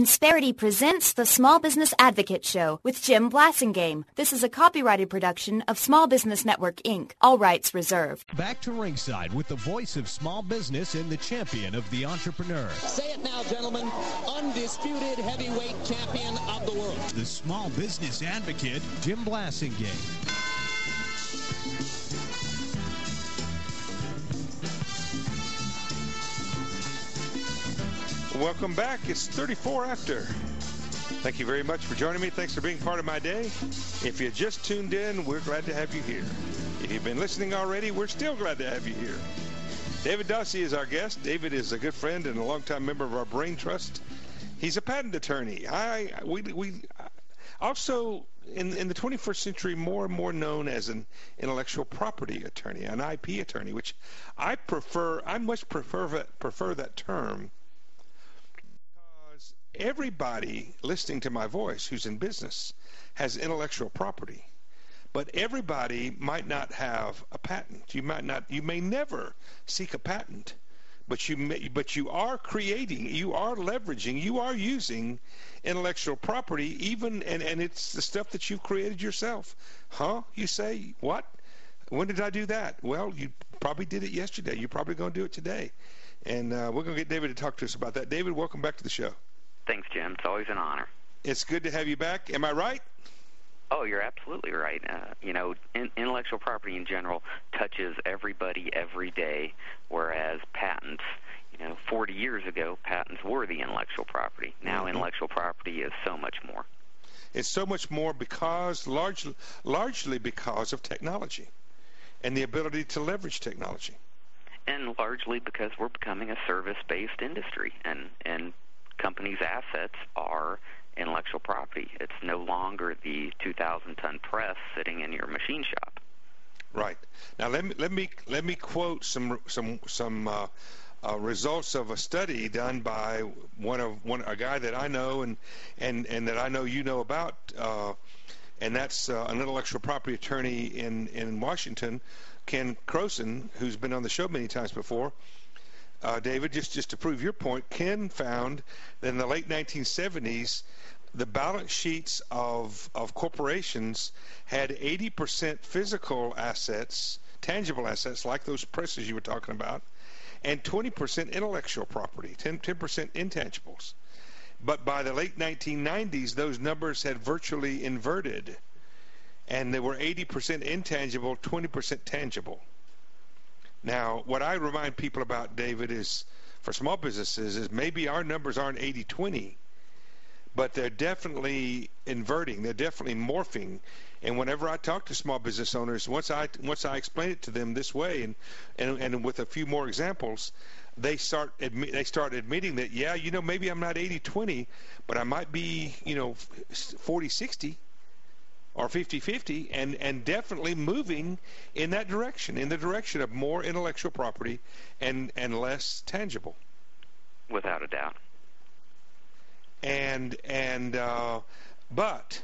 Insperity presents the Small Business Advocate Show with Jim Blasingame. This is a copyrighted production of Small Business Network, Inc. All rights reserved. Back to ringside with the voice of small business and the champion of the entrepreneur. Say it now, gentlemen. Undisputed heavyweight champion of the world. The Small Business Advocate, Jim Blasingame. Welcome back. It's 34 after. Thank you very much for joining me. Thanks for being part of my day. If you just tuned in, we're glad to have you here. If you've been listening already, we're still glad to have you here. David Dossie is our guest. David is a good friend and a longtime member of our Brain Trust. He's a patent attorney. We also, in the 21st century, more and more known as an intellectual property attorney, an IP attorney, which I much prefer that term. Everybody listening to my voice who's in business has intellectual property, but everybody might not have a patent. You may never seek a patent, but you are creating, you are leveraging, you are using intellectual property, even and it's the stuff that you've created yourself. Huh? You say, what? When did I do that? Well, you probably did it yesterday. You're probably going to do it today. And we're going to get David to talk to us about that. David, welcome back to the show. Thanks, Jim. It's always an honor. It's good to have you back. Am I right? Oh, you're absolutely right. Intellectual property in general touches everybody every day, whereas patents, 40 years ago, patents were the intellectual property. Now intellectual property is so much more. It's so much more because, largely because of technology and the ability to leverage technology. And largely because we're becoming a service-based industry, and companies' assets are intellectual property. It's no longer the 2,000-ton press sitting in your machine shop. Right. Now let me quote some results of a study done by a guy that I know and that I know you know about, and that's an intellectual property attorney in Washington, Ken Croson, who's been on the show many times before. David, just to prove your point, Ken found that in the late 1970s, the balance sheets of corporations had 80% physical assets, tangible assets, like those presses you were talking about, and 20% intellectual property, 10% intangibles. But by the late 1990s, those numbers had virtually inverted, and they were 80% intangible, 20% tangible. Now, what I remind people about, David, is for small businesses is maybe our numbers aren't 80-20, but they're definitely inverting. They're definitely morphing. And whenever I talk to small business owners, once I explain it to them this way, and with a few more examples, they start admitting that, yeah, maybe I'm not 80-20, but I might be 40-60. Or 50-50, and definitely moving in that direction, in the direction of more intellectual property and less tangible. Without a doubt. But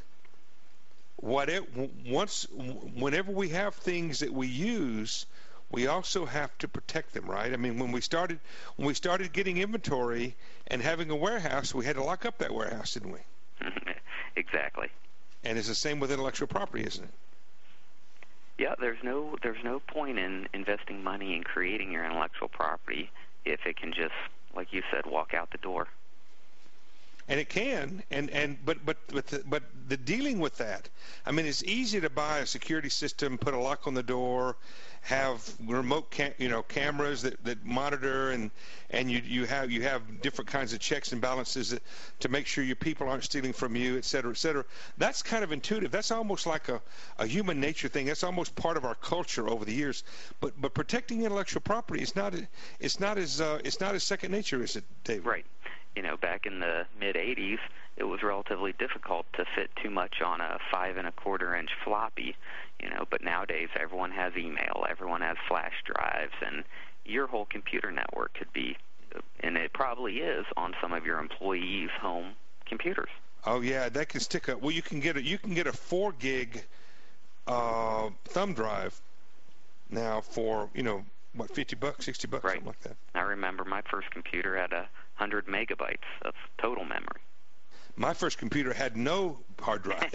whenever we have things that we use, we also have to protect them, right? I mean, when we started getting inventory and having a warehouse, we had to lock up that warehouse, didn't we? Exactly. And it's the same with intellectual property, isn't it? Yeah, there's no point in investing money in creating your intellectual property if it can just, like you said, walk out the door. And it can, but the dealing with that, I mean, it's easy to buy a security system, put a lock on the door, have remote cameras that monitor, and you have different kinds of checks and balances to make sure your people aren't stealing from you, et cetera, et cetera. That's kind of intuitive. That's almost like a human nature thing. That's almost part of our culture over the years. But protecting intellectual property is not as second nature, is it, David? Right. Back in the mid-'80s, it was relatively difficult to fit too much on a 5 1/4-inch floppy, but nowadays everyone has email, everyone has flash drives, and your whole computer network could be, and it probably is, on some of your employees' home computers. Oh yeah, that can stick up. Well, you can get a 4 gig thumb drive now for $50, $60, right. Something like that. I remember my first computer had 100 megabytes of total memory. My first computer had no hard drive.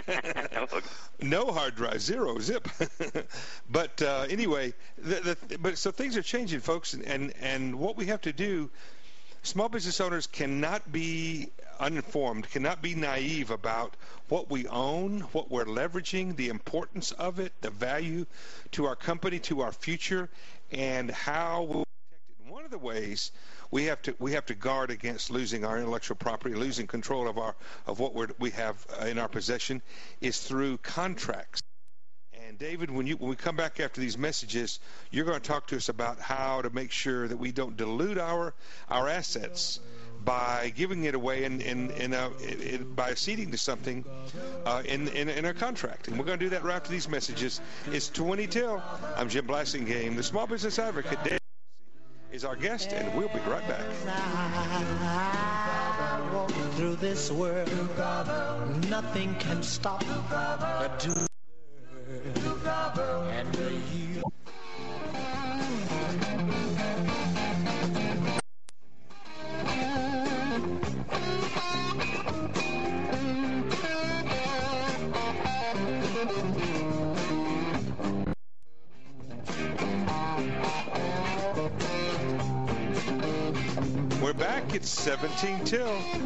No hard drive, zero, zip. But anyway, so things are changing, folks, and what we have to do, small business owners cannot be uninformed, cannot be naive about what we own, what we're leveraging, the importance of it, the value to our company, to our future, and how we'll protect it. One of the ways we have to guard against losing our intellectual property, losing control of what we have in our possession, is through contracts. And David, when we come back after these messages, you're going to talk to us about how to make sure that we don't dilute our assets by giving it away by ceding to something in a contract. And we're going to do that right after these messages. It's 20 till. I'm Jim Blassingame, the Small Business Advocate. Dave is our guest, and we'll be right back. I walk through this world, nothing can stop but do. And you. We're back. It's 17 till.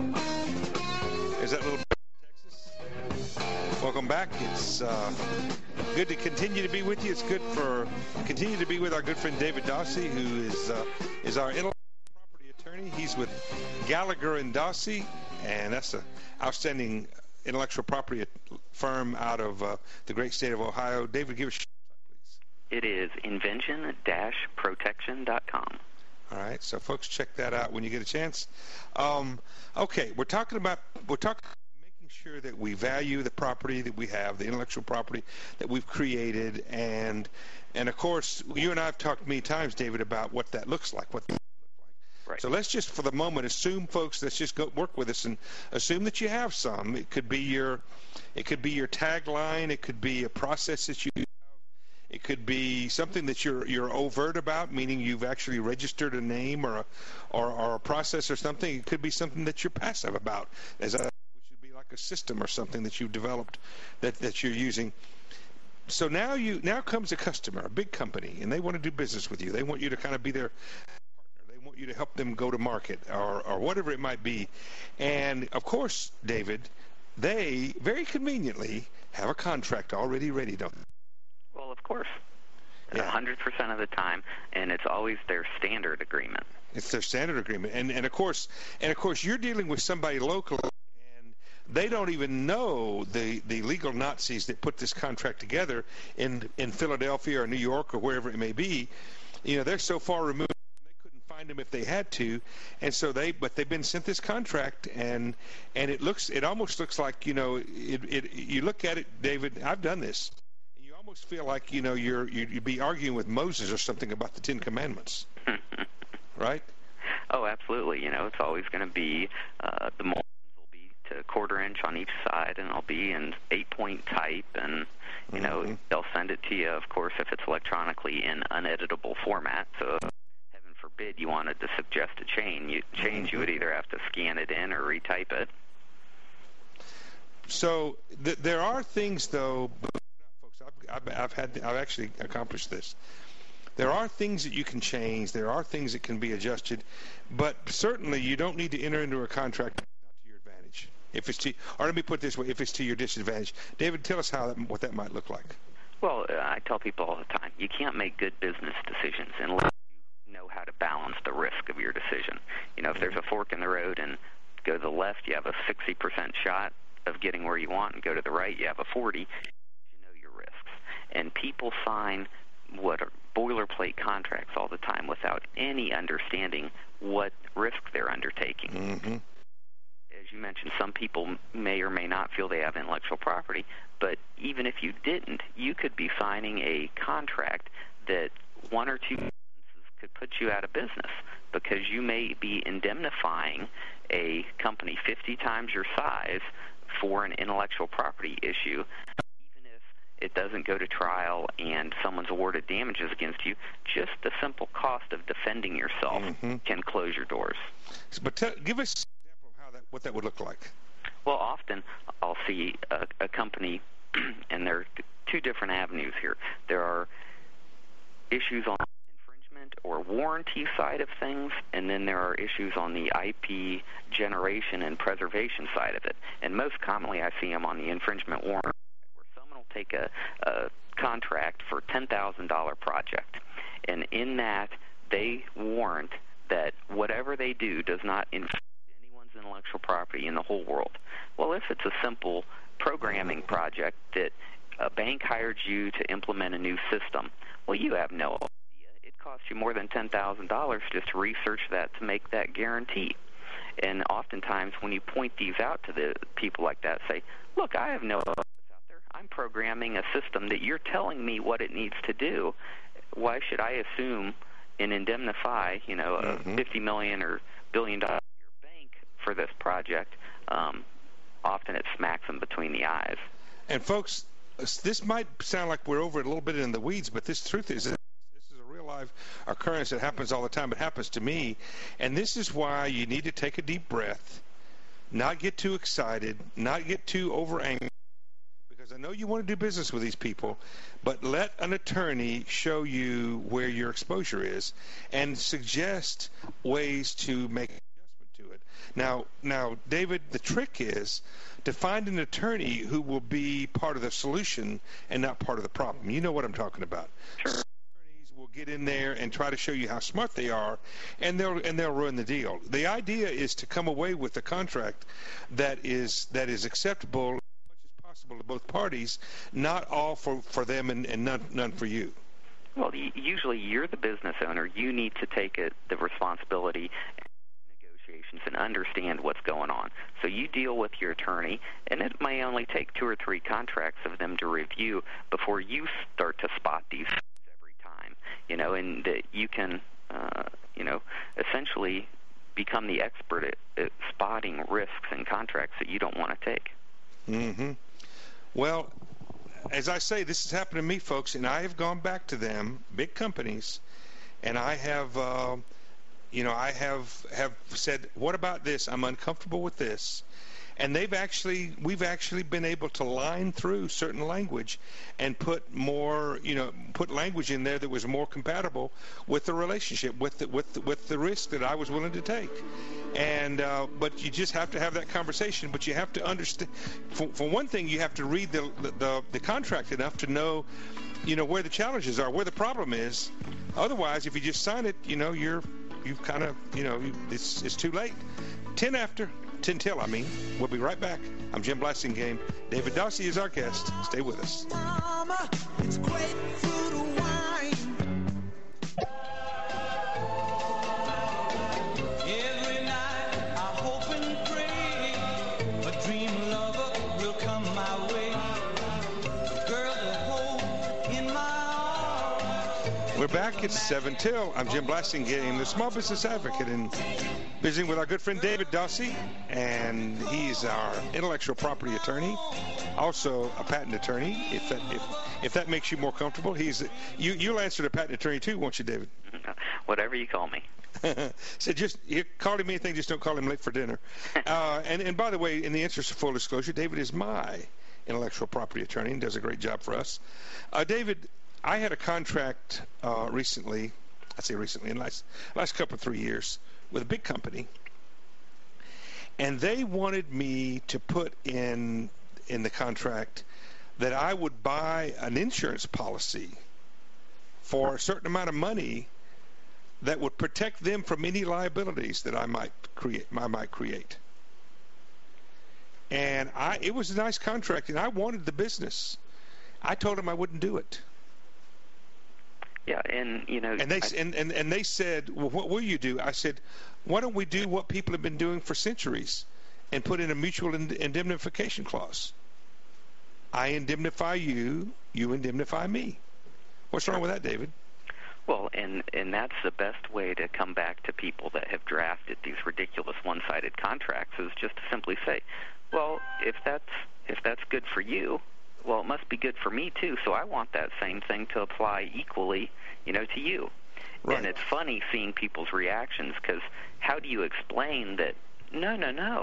Is that a little bit of Texas? Welcome back. It's good to continue to be with you. It's good for continue to be with our good friend David Dossie, who is our intellectual property attorney. He's with Gallagher and Dossie, and that's an outstanding intellectual property firm out of the great state of Ohio. David, give us a shout, please. It is invention-protection.com. All right, so folks, check that out when you get a chance. Okay, we're talking making sure that we value the property that we have, the intellectual property that we've created, and of course, you and I have talked many times, David, about what that looks like, Right. So let's just, for the moment, assume, folks, let's just go work with us and assume that you have some. It could be your tagline. It could be a process that you have. It could be something that you're overt about, meaning you've actually registered a name or a process or something. It could be something that you're passive about, which would be like a system or something that you've developed that you're using. So now comes a customer, a big company, and they want to do business with you. They want you to kind of be their partner. They want you to help them go to market or whatever it might be. And of course, David, they very conveniently have a contract already ready, don't they? Well, of course. Yeah. 100% of the time, and it's always their standard agreement. It's their standard agreement, and of course, you're dealing with somebody locally, and they don't even know the legal Nazis that put this contract together in Philadelphia or New York or wherever it may be. You know, they're so far removed they couldn't find them if they had to, and so they've been sent this contract, and it almost looks like, you know, you look at it, David. I've done this. Almost feel like, you know, you'd be arguing with Moses or something about the Ten Commandments, right? Oh, absolutely. You know, it's always going to be the margins will be to a quarter inch on each side, and it'll be in 8-point type, and you know they'll send it to you, of course, if it's electronically in uneditable format. So, heaven forbid, you wanted to suggest a change. You would either have to scan it in or retype it. So there are things, though. I've actually accomplished this. There are things that you can change. There are things that can be adjusted, but certainly you don't need to enter into a contract not to your advantage. Or let me put it this way: if it's to your disadvantage. David, tell us what that might look like. Well, I tell people all the time, you can't make good business decisions unless you know how to balance the risk of your decision. You know, if there's a fork in the road and go to the left, you have a 60% shot of getting where you want, and go to the right, you have a 40%. And people sign what are boilerplate contracts all the time without any understanding what risk they're undertaking. Mm-hmm. As you mentioned, some people may or may not feel they have intellectual property, but even if you didn't, you could be signing a contract that one or two sentences could put you out of business because you may be indemnifying a company 50 times your size for an intellectual property issue. It doesn't go to trial and someone's awarded damages against you, just the simple cost of defending yourself can close your doors. But give us an example of what that would look like. Well, often I'll see a company, and there are two different avenues here. There are issues on the infringement or warranty side of things, and then there are issues on the IP generation and preservation side of it. And most commonly I see them on the infringement warranty side, where someone will take a contract for $10,000 project, and in that they warrant that whatever they do does not infringe anyone's intellectual property in the whole world. Well, if it's a simple programming project that a bank hired you to implement a new system, well, you have no idea. It costs you more than $10,000 just to research that to make that guarantee. And oftentimes when you point these out to the people like that, say, look, I have no idea what's out there. I'm programming a system that you're telling me what it needs to do. Why should I assume and indemnify, a $50 million or $1 billion bank for this project? Often it smacks them between the eyes. And folks, this might sound like we're over a little bit in the weeds, but this truth is this is a real live occurrence that happens all the time. It happens to me, and this is why you need to take a deep breath, not get too excited, not get too over angry, because I know you want to do business with these people, but let an attorney show you where your exposure is and suggest ways to make adjustment to it. Now, David, the trick is to find an attorney who will be part of the solution and not part of the problem. You know what I'm talking about. Sure. Attorneys will get in there and try to show you how smart they are, and they'll ruin the deal. The idea is to come away with a contract that is acceptable as much as possible to both parties, not all for them and none for you. Well, usually you're the business owner. You need to take the responsibility and understand what's going on. So you deal with your attorney, and it may only take 2 or 3 contracts of them to review before you start to spot these every time, and that you can, essentially become the expert at spotting risks in contracts that you don't want to take. Mm-hmm. Well, as I say, this has happened to me, folks, and I have gone back to them, big companies, and I have I have said, what about this? I'm uncomfortable with this. And we've actually been able to line through certain language and put language in there that was more compatible with the relationship, with the risk that I was willing to take. And but you just have to have that conversation. But you have to understand. For one thing, you have to read the contract enough to know, where the challenges are, where the problem is. Otherwise, if you just sign it, you've kind of, it's too late. 10 till, We'll be right back. I'm Jim Blasingame. David Dossie is our guest. Stay with us. Mama, it's grapefruit wine. Every night I hope and pray a dream lover will come my way. A girl to hold in my arms. We're back. It's 7 till. I'm Jim Blasingame, the small business advocate, and visiting with our good friend David Dossie, and he's our intellectual property attorney, also a patent attorney. If that makes you more comfortable, you'll answer to patent attorney too, won't you, David? Whatever you call me. So you call him anything, just don't call him late for dinner. And by the way, in the interest of full disclosure, David is my intellectual property attorney and does a great job for us. David, I had a contract recently, in the last couple of 3 years, with a big company, and they wanted me to put in the contract that I would buy an insurance policy for a certain amount of money that would protect them from any liabilities that I might create. And it was a nice contract, and I wanted the business. I told them I wouldn't do it. Yeah, and and they said, well, what will you do? I said, why don't we do what people have been doing for centuries and put in a mutual indemnification clause? I indemnify you, you indemnify me. What's wrong with that, David? Well, and that's the best way to come back to people that have drafted these ridiculous one-sided contracts, is just to simply say, well, if that's good for you, well, it must be good for me too, so I want that same thing to apply equally, to you. Right. And it's funny seeing people's reactions, because how do you explain that, no,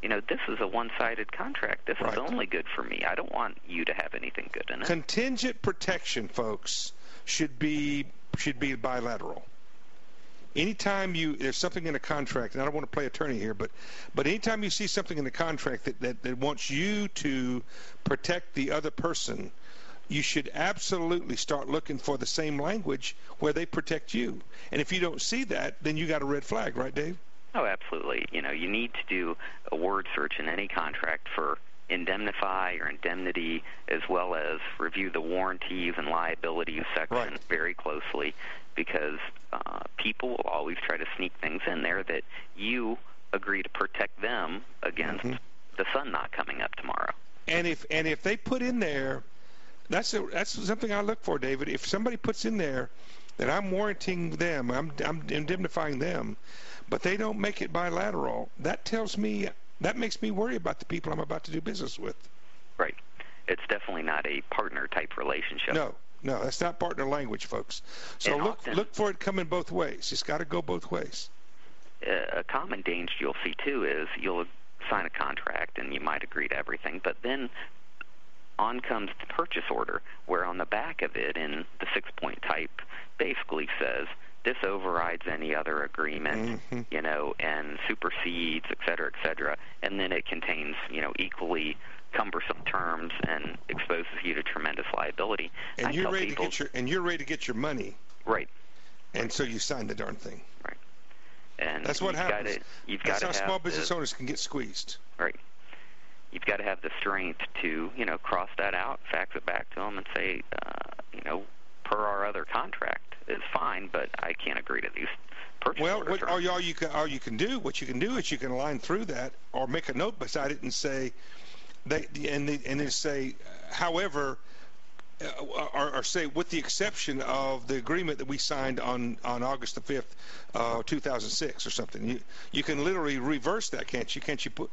this is a one-sided contract. This is only good for me. I don't want you to have anything good in it. Contingent protection, folks, should be bilateral. Anytime there's something in a contract, and I don't want to play attorney here, but anytime you see something in the contract that wants you to protect the other person, you should absolutely start looking for the same language where they protect you. And if you don't see that, then you got a red flag, right, Dave? Oh, absolutely. You need to do a word search in any contract for indemnify or indemnity, as well as review the warranties and liabilities section very closely, because people will always try to sneak things in there that you agree to protect them against the sun not coming up tomorrow. And if they put in there, that's something I look for, David. If somebody puts in there that I'm warranting them, I'm indemnifying them, but they don't make it bilateral, that makes me worry about the people I'm about to do business with. Right. It's definitely not a partner-type relationship. No, that's not partner language, folks. So look for it coming both ways. It's got to go both ways. A common danger you'll see, too, is you'll sign a contract and you might agree to everything, but then on comes the purchase order, where on the back of it, in the 6-point type, basically says, this overrides any other agreement, and supersedes, et cetera, and then it contains, equally cumbersome terms and exposes you to tremendous liability. And you're ready to get your money. Right. And so you sign the darn thing. Right. And that's what happens. That's how small business owners can get squeezed. Right. You've got to have the strength to, cross that out, fax it back to them, and say, per our other contract is fine, but I can't agree to these purchase orders. What you can do is you can line through that, or make a note beside it and say, however, or say, with the exception of the agreement that we signed on August the 5th, 2006, or something. You can literally reverse that, can't you? Can't you put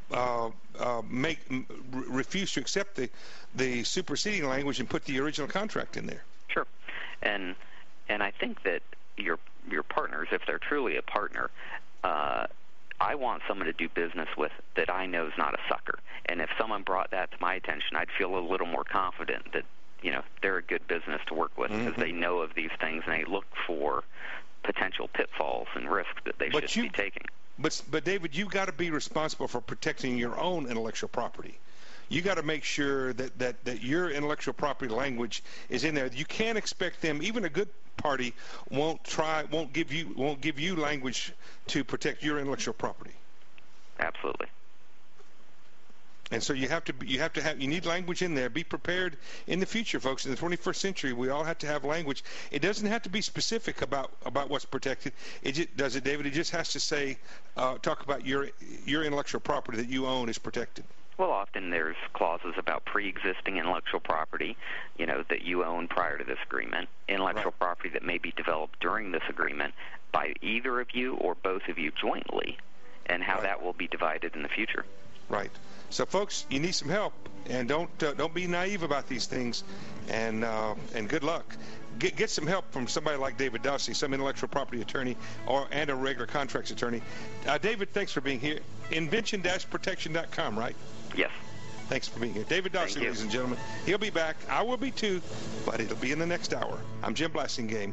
refuse to accept the superseding language and put the original contract in there? Sure. And I think that your partners, if they're truly a partner, I want someone to do business with that I know is not a sucker. And if someone brought that to my attention, I'd feel a little more confident that they're a good business to work with, because they know of these things and they look for potential pitfalls and risks that they should be taking. But David, you've got to be responsible for protecting your own intellectual property. You got to make sure that your intellectual property language is in there. You can't expect them, even a good party won't give you language to protect your intellectual property. Absolutely. And so you need language in there. Be prepared in the future, folks. In the 21st century, we all have to have language. It doesn't have to be specific about what's protected. Does it, David? It just has to say, talk about your intellectual property that you own is protected. Well, often there's clauses about pre-existing intellectual property, that you own prior to this agreement, intellectual property that may be developed during this agreement by either of you or both of you jointly, and how that will be divided in the future. Right. So, folks, you need some help, and don't be naive about these things, and good luck. Get some help from somebody like David Dossie, some intellectual property attorney and a regular contracts attorney. David, thanks for being here. Invention-protection.com, right? Yes. Thanks for being here. David Dossie, ladies and gentlemen. He'll be back. I will be too, but it'll be in the next hour. I'm Jim Blasingame.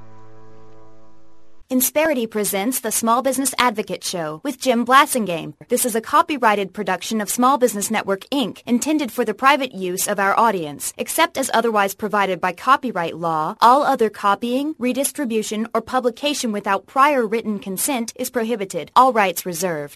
Insperity presents the Small Business Advocate Show with Jim Blasingame. This is a copyrighted production of Small Business Network, Inc., intended for the private use of our audience. Except as otherwise provided by copyright law, all other copying, redistribution, or publication without prior written consent is prohibited. All rights reserved.